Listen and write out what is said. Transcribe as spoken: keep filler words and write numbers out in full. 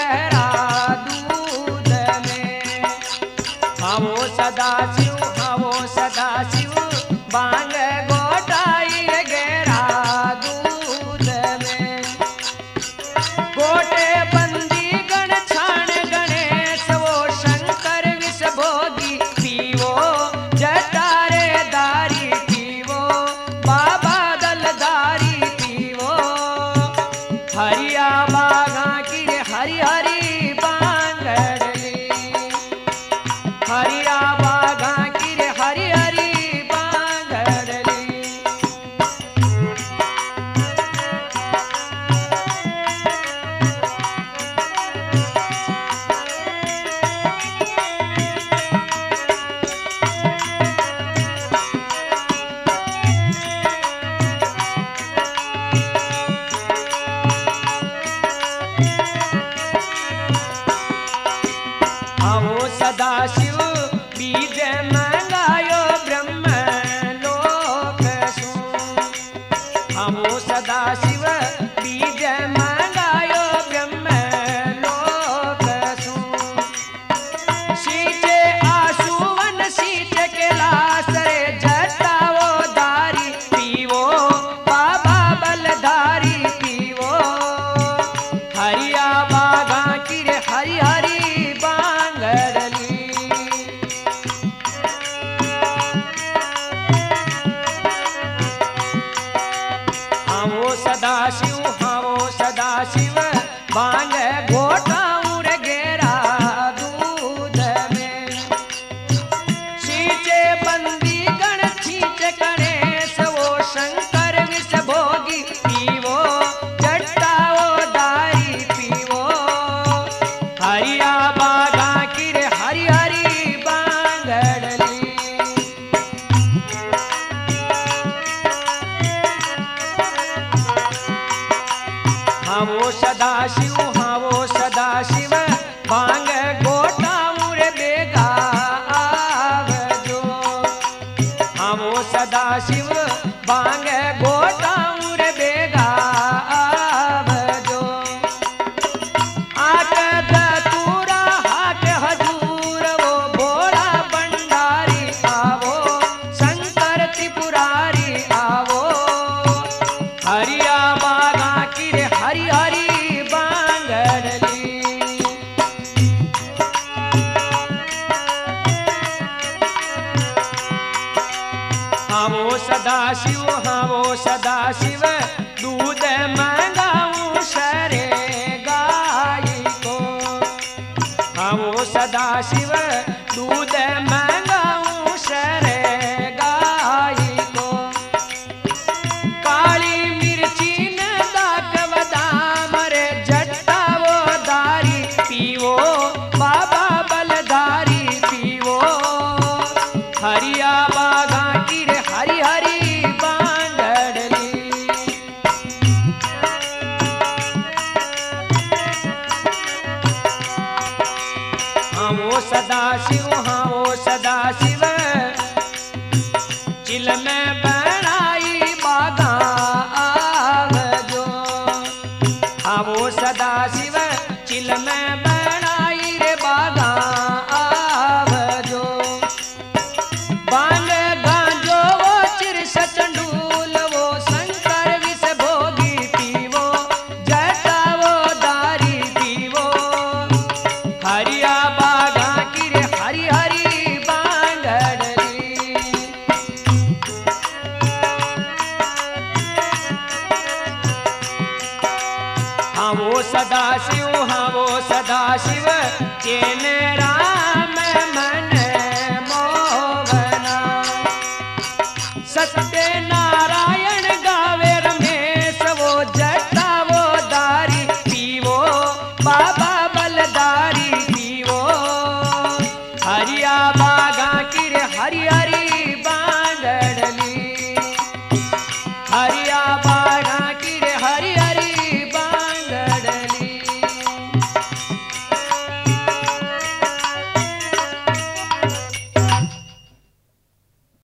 गहरा दूध में। हाँ वो सदा शिव, हाँ वो सदा शिव बांग गोटाई गहरा दूध में। गोटे बंदी गण छाण गणेश वो शंकर विष भोगी पीवो जटारे दारी पीवो बाबा दलदारी पीवो। हरिया बागा की हरि हरि बांगड़ली, हरिया बागा की हरि हरि बांगड़ली। सदाशिव बीज मंगायो ब्रह्म लोक सु। हमो सदाशिव बीज मंगायो ब्रह्म लोक सु। सींचे आशुवन सींच कैलाश रे जटावो दारी पीवो बाबा बलधारी पीवो। हरिया बागा की रे हरि हरि बांगड़ली। हाँ वो सदाशिव, हाँ वो सदाशिव बांग गोटाऊं रे गहरा दूध में। सींचे बंदी गण छींचे गणेश वो शंकर विष भोगी पीवो जटावो दारी पीवो। हरिया बागा की रे हरि हरि बांगड़ली। हाँ वो सदाशिव, हाँ वो सदाशिव बांग गोटाऊं रे बेगा आवजो। हाँ वो सदाशिव बांग गोटाऊं रे बेगा आवजो। आक दतूरा हाक हजूर वो भोला भंडारी आवो शंकर त्रिपुरारी आवो। हरिया बागा की रे हरि हरि बांगड़ली। हाँ वो सदाशिव, हाँ वो सदाशिव दूध मंगाऊं शरे गाय को। हाँ वो सदाशिव दूध मंगाऊं शरे गाय को। काली मिर्ची न दाक बदाम रे जटावो दारी पीवो बाबा बलधारी पीवो। हरिया बागा की रे हरि हरि बांगड़ली। हाँ वो सदाशिव, हाँ वो सदाशिव चिल में बनाई बागा आवजो। हाँ वो सदाशिव चिल में बनाई रे बागा आवजो। बांग गांजो वो चिर सचंडूल वो शंकर विष भोगी पीवो जटावो दारी पीवो। हरिया बागा की रे हरि हरि बांगड़ली। हाँ वो सदाशिव, हाँ वो सदाशिव चेनेरा